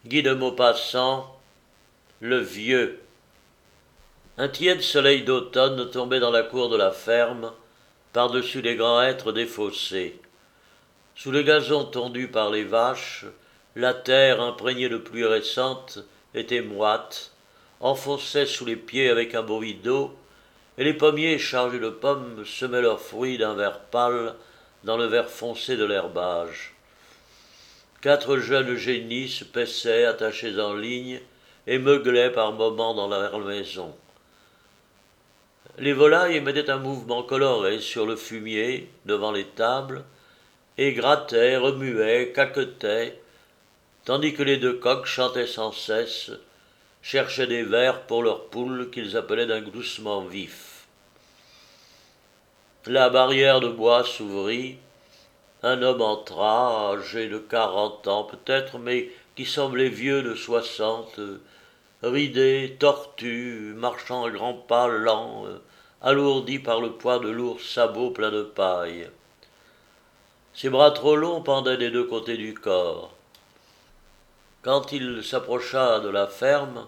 Guy de Maupassant, le vieux. Un tiède soleil d'automne tombait dans la cour de la ferme, par-dessus les grands hêtres des fossés. Sous le gazon tondu par les vaches, la terre, imprégnée de pluie récente, était moite, enfonçait sous les pieds avec un bruit d'eau, et les pommiers chargés de pommes semaient leurs fruits d'un vert pâle dans le vert foncé de l'herbage. 4 jeunes génies se paissaient, attachés en ligne, et meuglaient par moments dans leur maison. Les volailles mettaient un mouvement coloré sur le fumier, devant les tables, et grattaient, remuaient, caquetaient, tandis que les 2 coqs chantaient sans cesse, cherchaient des vers pour leurs poules qu'ils appelaient d'un gloussement vif. La barrière de bois s'ouvrit, un homme entra, âgé de 40 ans peut-être, mais qui semblait vieux de 60, ridé, tortu, marchant à grands pas lents, alourdi par le poids de lourds sabots pleins de paille. Ses bras trop longs pendaient des 2 côtés du corps. Quand il s'approcha de la ferme,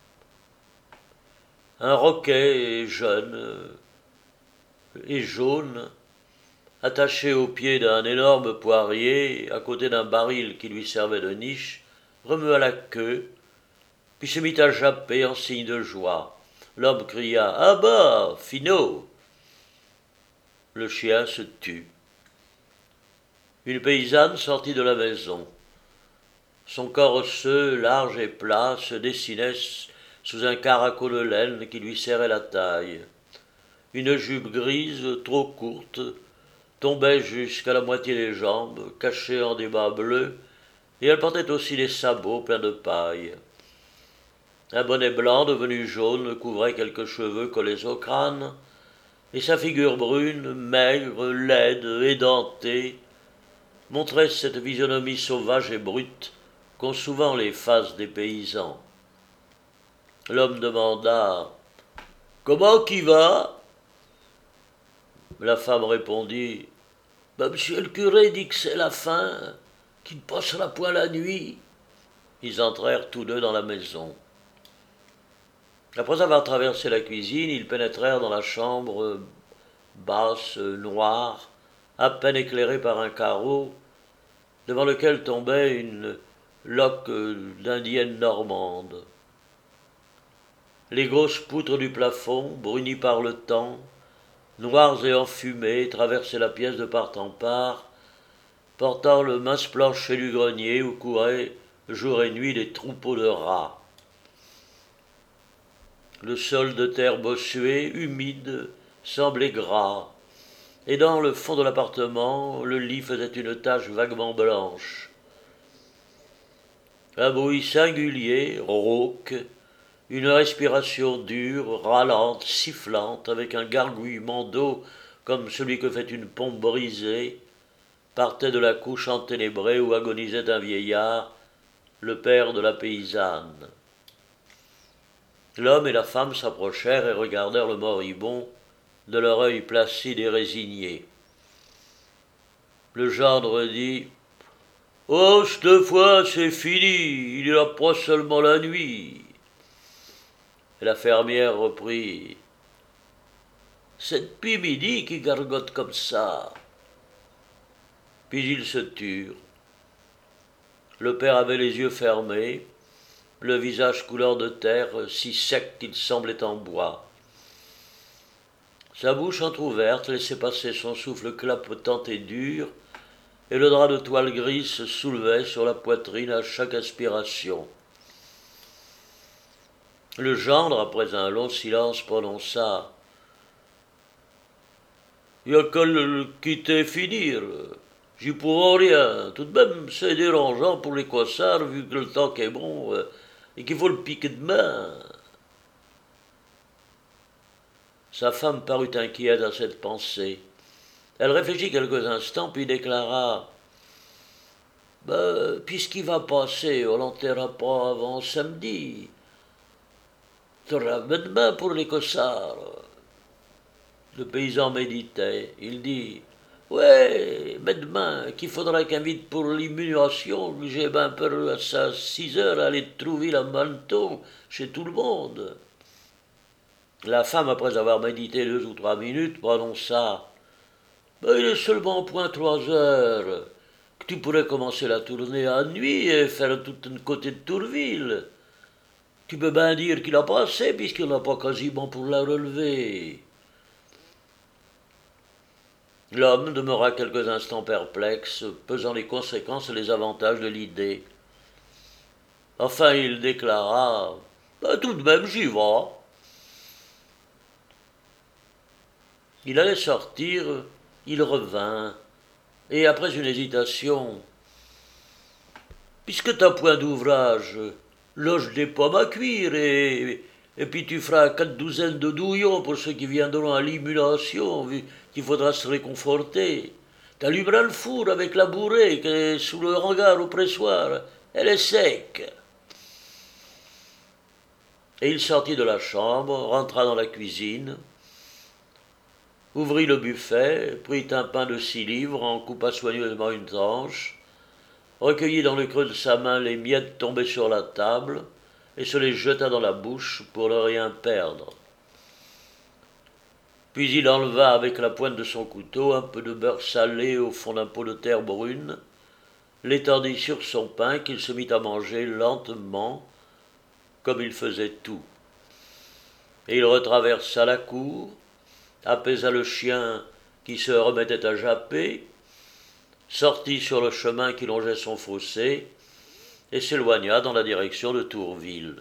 un roquet jeune et jaune, attaché au pied d'un énorme poirier, à côté d'un baril qui lui servait de niche, remua la queue, puis se mit à japper en signe de joie. L'homme cria « Ah bah, Finot !» Le chien se tut. Une paysanne sortit de la maison. Son corps osseux, large et plat, se dessinait sous un caraco de laine qui lui serrait la taille. Une jupe grise, trop courte, tombait jusqu'à la moitié des jambes, cachée en des bas bleus, et elle portait aussi des sabots pleins de paille. Un bonnet blanc devenu jaune couvrait quelques cheveux collés au crâne, et sa figure brune, maigre, laide, édentée, montrait cette physionomie sauvage et brute qu'ont souvent les faces des paysans. L'homme demanda « Comment qui va ?» La femme répondit « Monsieur le curé dit que c'est la faim, qu'il ne passera point la nuit. » Ils entrèrent tous 2 dans la maison. Après avoir traversé la cuisine, ils pénétrèrent dans la chambre basse, noire, à peine éclairée par un carreau, devant lequel tombait une loque d'indienne normande. Les grosses poutres du plafond, brunies par le temps, noires et enfumées, traversaient la pièce de part en part, portant le mince plancher du grenier où couraient jour et nuit des troupeaux de rats. Le sol de terre bossuée, humide, semblait gras, et dans le fond de l'appartement, le lit faisait une tache vaguement blanche. Un bruit singulier, rauque, une respiration dure, râlante, sifflante, avec un gargouillement d'eau comme celui que fait une pompe brisée, partait de la couche enténébrée où agonisait un vieillard, le père de la paysanne. L'homme et la femme s'approchèrent et regardèrent le moribond de leur œil placide et résigné. Le gendre dit « Oh, cette fois, c'est fini, il est là pas seulement la nuit. » Et la fermière reprit « C'est depuis midi qu'il gargote comme ça. » Puis ils se turent. Le père avait les yeux fermés, le visage couleur de terre, si sec qu'il semblait en bois. Sa bouche entr'ouverte laissait passer son souffle clapotant et dur, et le drap de toile grise se soulevait sur la poitrine à chaque aspiration. Le gendre, après un long silence, prononça « Il y a qu'à le quitter finir. J'y pourrai rien. Tout de même, c'est dérangeant pour les coissards, vu que le temps est bon, et qu'il faut le piquer demain. » Sa femme parut inquiète à cette pensée. Elle réfléchit quelques instants, puis déclara « puisqu'il va passer, on l'enterrera pas avant samedi. T'auras demain pour les cossards. » Le paysan méditait. Il dit Ouais, mais demain, qu'il faudra qu'invite pour l'immunisation, j'ai ben peur à 6 heures aller de Trouville à Menton, chez tout le monde. La femme, après avoir médité 2 ou 3 minutes, prononça: ben, il est seulement point 3 heures, que tu pourrais commencer la tournée à nuit et faire tout un côté de Tourville. Tu peux bien dire qu'il a passé, puisqu'il n'a pas quasiment pour la relever. L'homme demeura quelques instants perplexe, pesant les conséquences et les avantages de l'idée. Enfin, il déclara: ben, tout de même, j'y vais. Il allait sortir, il revint, et après une hésitation: puisque t'as point d'ouvrage, loge des pommes à cuire, et puis tu feras 4 douzaines de douillons pour ceux qui viendront à l'émulation, vu qu'il faudra se réconforter. T'allumeras le four avec la bourrée qui est sous le hangar au pressoir. Elle est sec. Et il sortit de la chambre, rentra dans la cuisine, ouvrit le buffet, prit un pain de 6 livres, en coupa soigneusement une tranche, recueillit dans le creux de sa main les miettes tombées sur la table, et se les jeta dans la bouche pour ne rien perdre. Puis il enleva avec la pointe de son couteau un peu de beurre salé au fond d'un pot de terre brune, l'étendit sur son pain qu'il se mit à manger lentement, comme il faisait tout. Et il retraversa la cour, apaisa le chien qui se remettait à japper, sortit sur le chemin qui longeait son fossé et s'éloigna dans la direction de Tourville.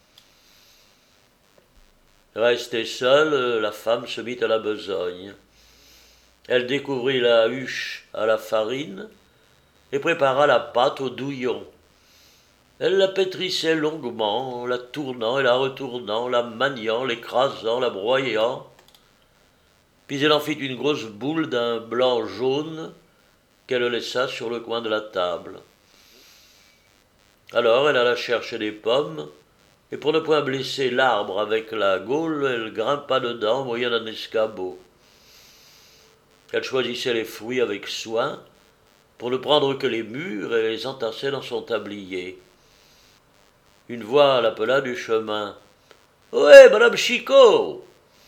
Restée seule, la femme se mit à la besogne. Elle découvrit la huche à la farine et prépara la pâte au douillon. Elle la pétrissait longuement, la tournant et la retournant, la maniant, l'écrasant, la broyant. Puis elle en fit une grosse boule d'un blanc jaune qu'elle laissa sur le coin de la table. Alors elle alla chercher des pommes, et pour ne point blesser l'arbre avec la gaule, elle grimpa dedans moyenne d'un escabeau. Elle choisissait les fruits avec soin, pour ne prendre que les mûrs, et les entassait dans son tablier. Une voix l'appela du chemin: « Ohé, madame Chicot !»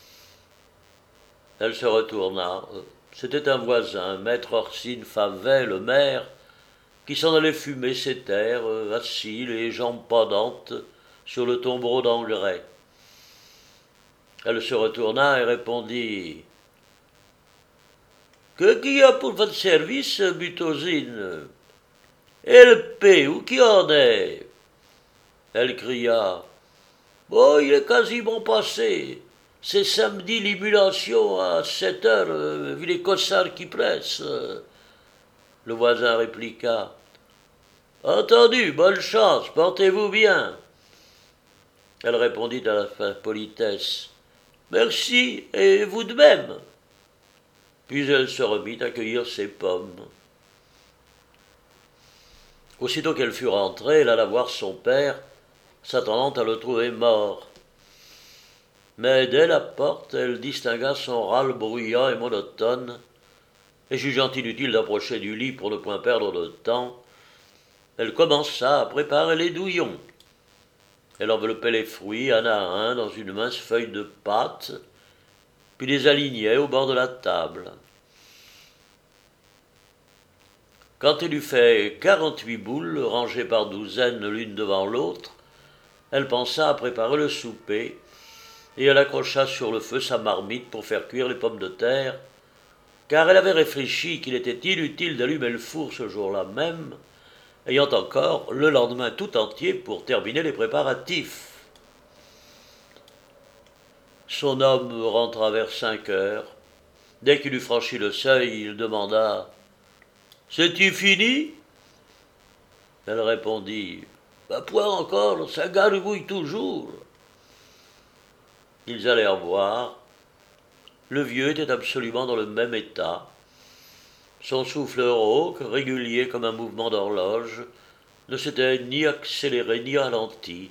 Elle se retourna. C'était un voisin, maître Orsine Favet, le maire, qui s'en allait fumer ses terres, assis, les jambes pendantes, sur le tombereau d'engrais. Elle se retourna et répondit: « Que qu'il y a pour votre service, Butosine? Et le P, où qui en est? » Elle cria: « Oh, il est quasiment passé. C'est samedi l'émulation à 7 heures, vu les cossards qui pressent. » Le voisin répliqua: « Entendu, bonne chance, portez-vous bien. » Elle répondit à la politesse: « Merci, et vous de même. » Puis elle se remit à cueillir ses pommes. Aussitôt qu'elle fut rentrée, elle alla voir son père, s'attendant à le trouver mort. Mais dès la porte, elle distingua son râle bruyant et monotone, et jugeant inutile d'approcher du lit pour ne point perdre de temps, elle commença à préparer les douillons. Elle enveloppait les fruits un à un dans une mince feuille de pâte, puis les alignait au bord de la table. Quand elle eut fait 48 boules, rangées par douzaines l'une devant l'autre, elle pensa à préparer le souper, et elle accrocha sur le feu sa marmite pour faire cuire les pommes de terre, car elle avait réfléchi qu'il était inutile d'allumer le four ce jour-là même, ayant encore le lendemain tout entier pour terminer les préparatifs. Son homme rentra vers 5 heures. Dès qu'il eut franchi le seuil, il demanda: « C'est-tu fini ?» Elle répondit: « Point encore, ça gargouille toujours. » Ils allèrent voir. Le vieux était absolument dans le même état. Son souffle rauque, régulier comme un mouvement d'horloge, ne s'était ni accéléré ni ralenti.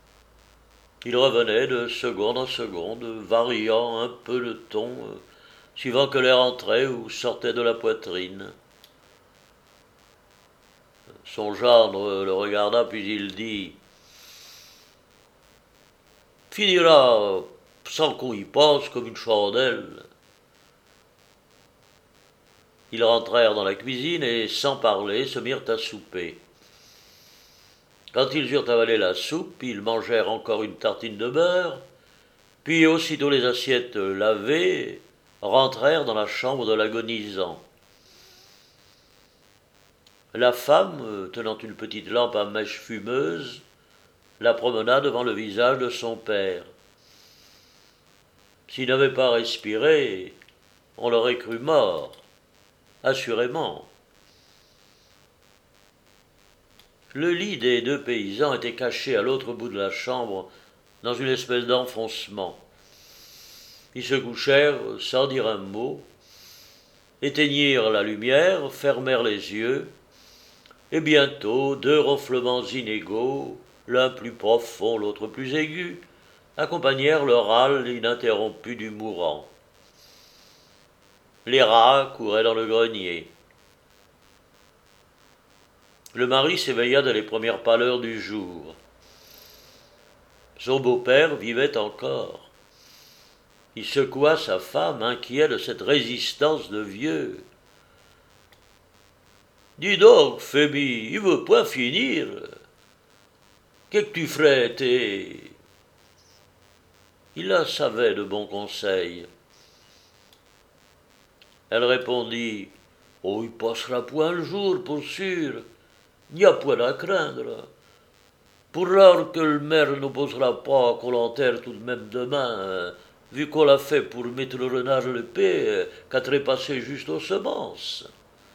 Il revenait de seconde en seconde, variant un peu le ton, suivant que l'air entrait ou sortait de la poitrine. Son gendre le regarda, puis il dit « Finira sans qu'on y pense comme une chandelle. » Ils rentrèrent dans la cuisine et, sans parler, se mirent à souper. Quand ils eurent avalé la soupe, ils mangèrent encore une tartine de beurre, puis aussitôt les assiettes lavées, rentrèrent dans la chambre de l'agonisant. La femme, tenant une petite lampe à mèche fumeuse, la promena devant le visage de son père. S'il n'avait pas respiré, on l'aurait cru mort, assurément. Le lit des deux paysans était caché à l'autre bout de la chambre, dans une espèce d'enfoncement. Ils se couchèrent sans dire un mot, éteignirent la lumière, fermèrent les yeux, et bientôt deux ronflements inégaux, l'un plus profond, l'autre plus aigu, accompagnèrent le râle ininterrompu du mourant. Les rats couraient dans le grenier. Le mari s'éveilla de les premières pâleurs du jour. Son beau-père vivait encore. Il secoua sa femme, inquiet de cette résistance de vieux. « Dis donc, Phémie, il veut point finir. Qu'est-ce que tu ferais, t'es... » Il la savait de bons conseils. Elle répondit « Oh, il passera point le jour, pour sûr. Il n'y a point à craindre. Pour l'heure que le maire n'opposera pas qu'on l'enterre tout de même demain, vu qu'on l'a fait pour mettre le renard le paix, qu'à trépasser juste aux semences. »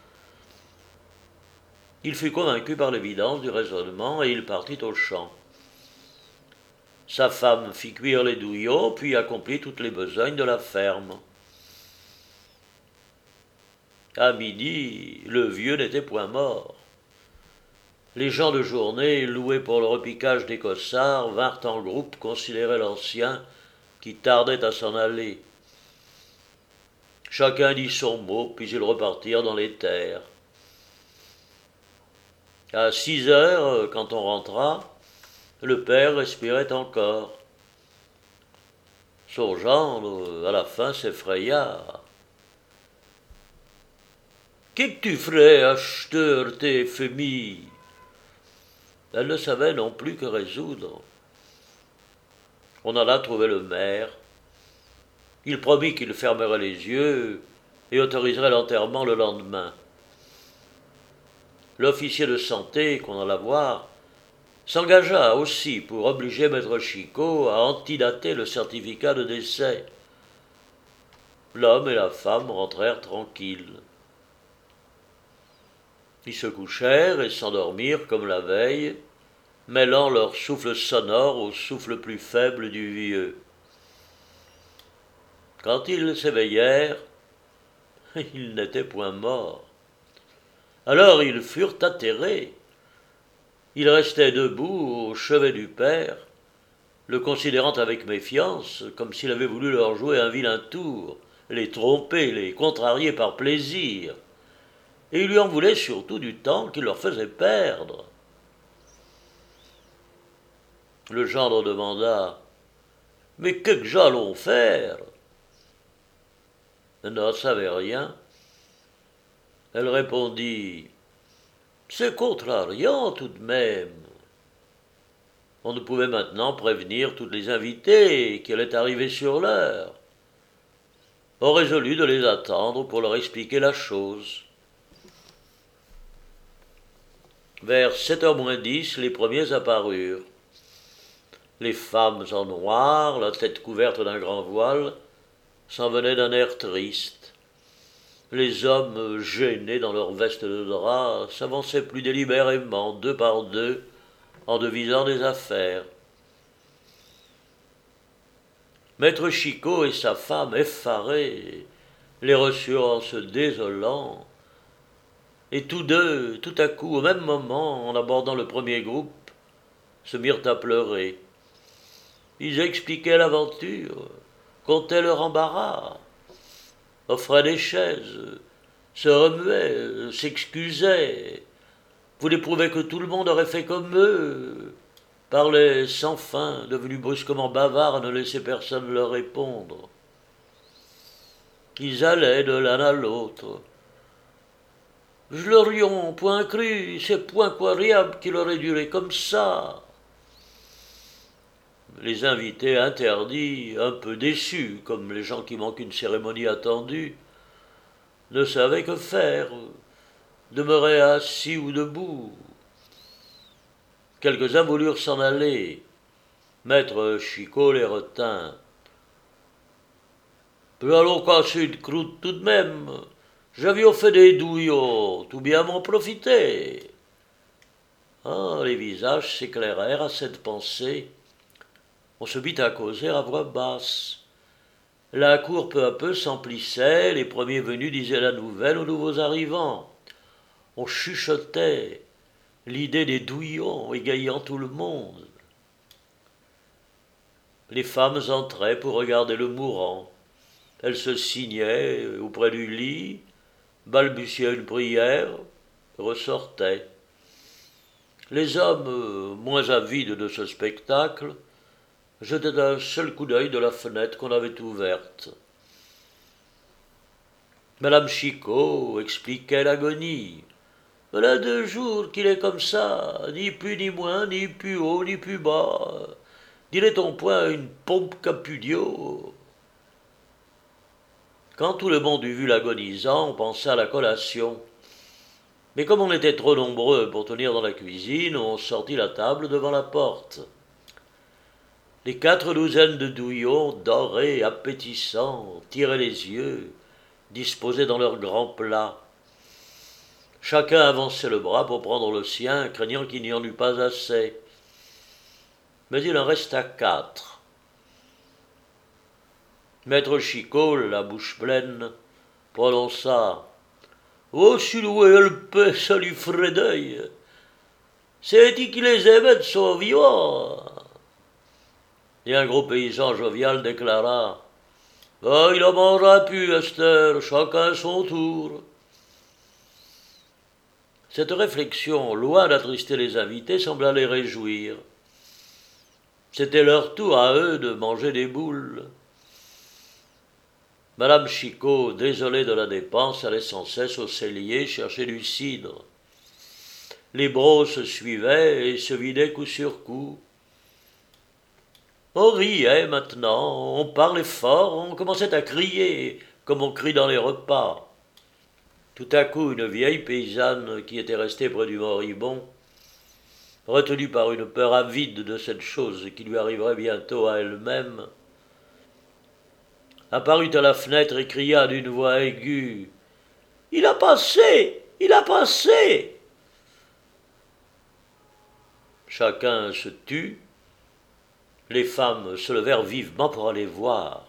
Il fut convaincu par l'évidence du raisonnement et il partit au champ. Sa femme fit cuire les douillons, puis accomplit toutes les besognes de la ferme. À midi, le vieux n'était point mort. Les gens de journée, loués pour le repiquage des cossards, vinrent en groupe considérer l'ancien qui tardait à s'en aller. Chacun dit son mot, puis ils repartirent dans les terres. À 6 heures, quand on rentra, le père respirait encore. Son gendre, à la fin, s'effraya. « Qu'est-ce que tu ferais, acheteur, tes Phémie ?» Elle ne savait non plus que résoudre. On alla trouver le maire. Il promit qu'il fermerait les yeux et autoriserait l'enterrement le lendemain. L'officier de santé, qu'on alla voir, s'engagea aussi pour obliger maître Chicot à antidater le certificat de décès. L'homme et la femme rentrèrent tranquilles. Ils se couchèrent et s'endormirent comme la veille, mêlant leur souffle sonore au souffle plus faible du vieux. Quand ils s'éveillèrent, ils n'étaient point morts. Alors ils furent atterrés. Ils restaient debout au chevet du père, le considérant avec méfiance, comme s'il avait voulu leur jouer un vilain tour, les tromper, les contrarier par plaisir. Et ils lui en voulaient surtout du temps qu'il leur faisait perdre. Le gendre demanda « Mais que j'allons faire ?» Elle n'en savait rien. Elle répondit « C'est contrariant tout de même. » On ne pouvait maintenant prévenir toutes les invités qui allaient arriver sur l'heure. On résolut de les attendre pour leur expliquer la chose. Vers 7h moins 10, les premiers apparurent. Les femmes en noir, la tête couverte d'un grand voile, s'en venaient d'un air triste. Les hommes, gênés dans leurs vestes de drap, s'avançaient plus délibérément, deux par deux, en devisant des affaires. Maître Chicot et sa femme, effarés, les reçurent en se désolant, et tous deux, tout à coup, au même moment, en abordant le premier groupe, se mirent à pleurer. Ils expliquaient l'aventure, contaient leur embarras. offrait des chaises, se remuait, s'excusait, voulait prouver que tout le monde aurait fait comme eux, parlait sans fin, devenu brusquement bavard, ne laissait personne leur répondre. Ils allaient de l'un à l'autre. Je leur y ont point cru, c'est point croyable qu'il aurait duré comme ça. Les invités interdits, un peu déçus, comme les gens qui manquent une cérémonie attendue, ne savaient que faire, demeuraient assis ou debout. Quelques-uns voulurent s'en aller. Maître Chicot les retint. Nous allons casser une croûte tout de même. J'avais fait des douillons, tout bien m'en profiter. Ah, les visages s'éclairèrent à cette pensée. On se mit à causer à voix basse. La cour peu à peu s'emplissait, les premiers venus disaient la nouvelle aux nouveaux arrivants. On chuchotait, l'idée des douillons égayant tout le monde. Les femmes entraient pour regarder le mourant. Elles se signaient auprès du lit, balbutiaient une prière, ressortaient. Les hommes, moins avides de ce spectacle, jetaient un seul coup d'œil de la fenêtre qu'on avait ouverte. Madame Chicot expliquait l'agonie. Voilà 2 jours qu'il est comme ça, ni plus ni moins, ni plus haut, ni plus bas. Dirait-on point une pompe Capudio? Quand tout le monde eut vu l'agonisant, on pensa à la collation. Mais comme on était trop nombreux pour tenir dans la cuisine, on sortit la table devant la porte. Les 4 douzaines de douillons, dorés, appétissants, tiraient les yeux, disposés dans leurs grands plats. Chacun avançait le bras pour prendre le sien, craignant qu'il n'y en eût pas assez. Mais il en resta 4. Maître Chicot, la bouche pleine, prononça « Oh, si loué le paix, ça lui ferait deuil. C'est-il qu'il les aimait de son vivant ?» Et un gros paysan jovial déclara « Oh, il en mangera plus, Esther, chacun son tour. » Cette réflexion, loin d'attrister les invités, sembla les réjouir. C'était leur tour à eux de manger des boules. Madame Chicot, désolée de la dépense, allait sans cesse au cellier chercher du cidre. Les brocs se suivaient et se vidaient coup sur coup. On riait maintenant, on parlait fort, on commençait à crier, comme on crie dans les repas. Tout à coup, une vieille paysanne qui était restée près du moribond, retenue par une peur avide de cette chose qui lui arriverait bientôt à elle-même, apparut à la fenêtre et cria d'une voix aiguë « Il a passé! Il a passé !» Chacun se tut. Les femmes se levèrent vivement pour aller voir.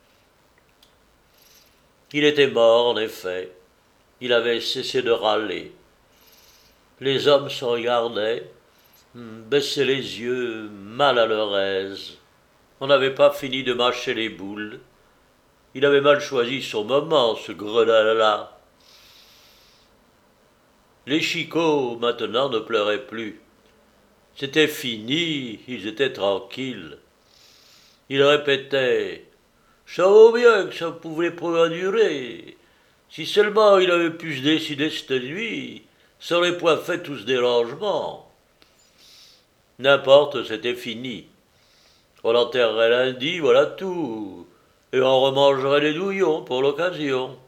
Il était mort, en effet. Il avait cessé de râler. Les hommes se regardaient, baissaient les yeux, mal à leur aise. On n'avait pas fini de mâcher les boules. Il avait mal choisi son moment, ce gredin-là. Les Chicots, maintenant, ne pleuraient plus. C'était fini, ils étaient tranquilles. Ils répétaient « Ça vaut bien que ça pouvait pas durer. Si seulement il avait pu se décider cette nuit, ça n'aurait point fait tout ce dérangement. » N'importe, c'était fini. On l'enterrerait lundi, voilà tout. Et on remangerait les douillons pour l'occasion.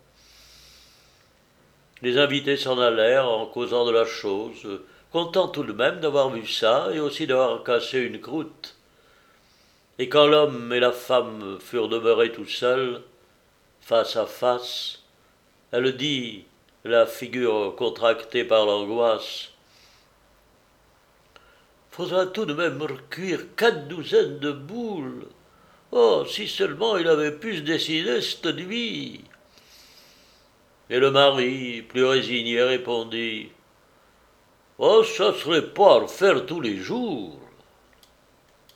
Les invités s'en allèrent en causant de la chose, contents tout de même d'avoir vu ça et aussi d'avoir cassé une croûte. Et quand l'homme et la femme furent demeurés tout seuls, face à face, elle dit, la figure contractée par l'angoisse, « Faudra tout de même recuire 4 douzaines de boules. Oh, si seulement il avait pu se décider cette nuit !» Et le mari, plus résigné, répondit « Oh, ça serait pas à refaire tous les jours. »